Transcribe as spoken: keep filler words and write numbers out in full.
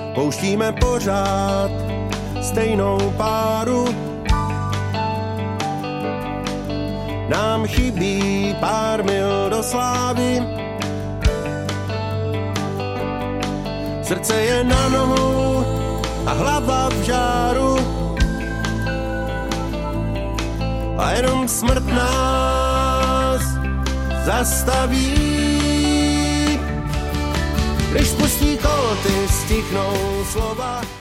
pouštíme pořád stejnou páru. Nám chybí pár mil do slávy, srdce je na nohu a hlava v žáru a jenom smrt nás zastaví. Když spustí kolo, ty stichnou slova.